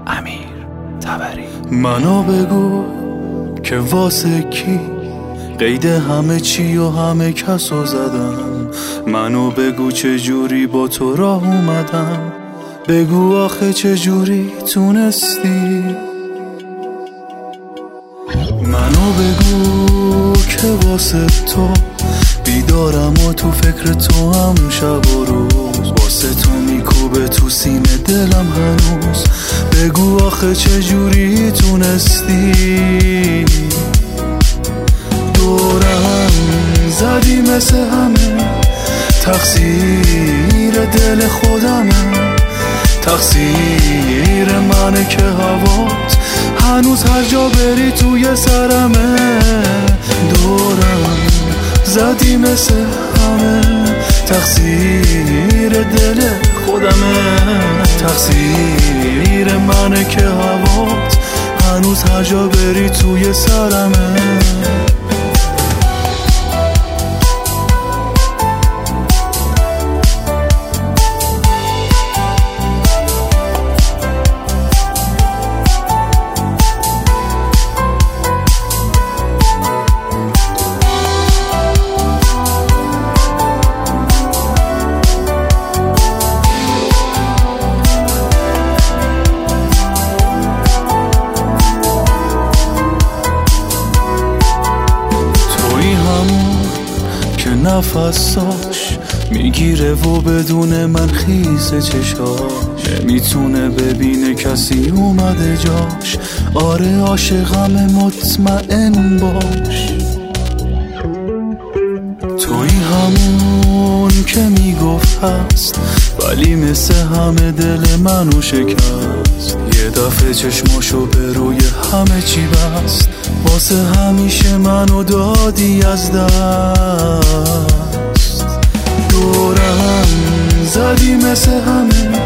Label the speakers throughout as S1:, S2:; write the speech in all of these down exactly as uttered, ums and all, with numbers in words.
S1: امیر طبری.
S2: منو بگو که واسه کی قید همه چی و همه کسو زدم. منو بگو چه جوری با تو راه اومدم. بگو آخه چه جوری تونستی. منو بگو که واسه تو بیدارم و تو فکر تو هم شب و روز. واسه تو میکوبه تو سینه دلم هنوز. بگو آخه چه جوری تونستی. دورم زدی مثل همه، تقصیر دل خودمه. تقصیر منه که هوات هنوز هر جا بری توی سرمه. دورم زدی مثل همه، تقصیر دل خودمه. تقصیر منه که هوات هنوز هر جا بری توی سرمه. نفساش میگیره و بدون من خیس چشاش. نمیتونه ببینه کسی اومده جاش. آره عاشقم مطمئن باش. توی همون که میگفت هست، ولی مثل همه دل منو شکست. یه دفعه چشماشو به روی همه چی بست. واسه همیشه منو دادی از دست. دورم زدی مثل همه،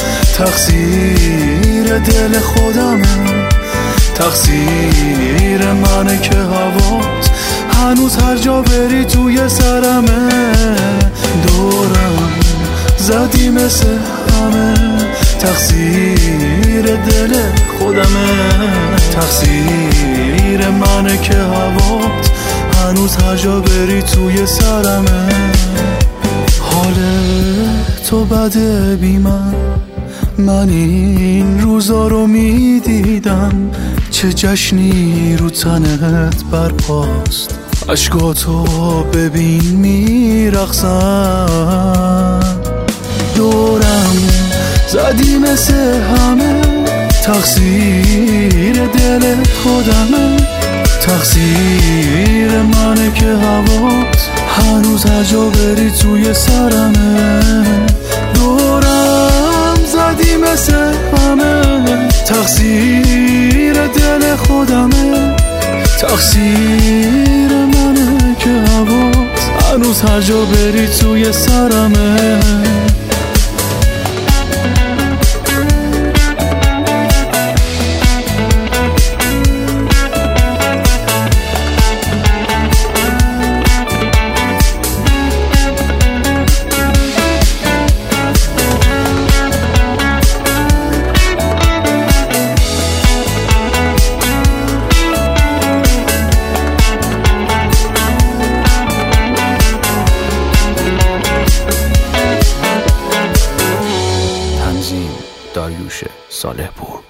S2: تقصیر دل خودمه. تقصیر منه که هوات هنوز هر جا بری توی سرمه. دورم زدی مثل همه، تقصیر دل خودمه. تقصیر منه که هوات هنوز هر جا بری توی سرمه. حال تو بده بی من، من این روزا رو میدیدم. چه جشنی رو تنت برپاست. عشقاتو ببین میرقصن. دورم زدی مثل همه، تقصیر دل خودمه. تقصیر منه که هوات هنوز هر جا بری توی سرمه. دورم زدی مثل همه، تقصیر دل خودمه. تقصیر منه که هوات هنوز هر جا بری توی سرمه.
S1: داریوش صالح پور.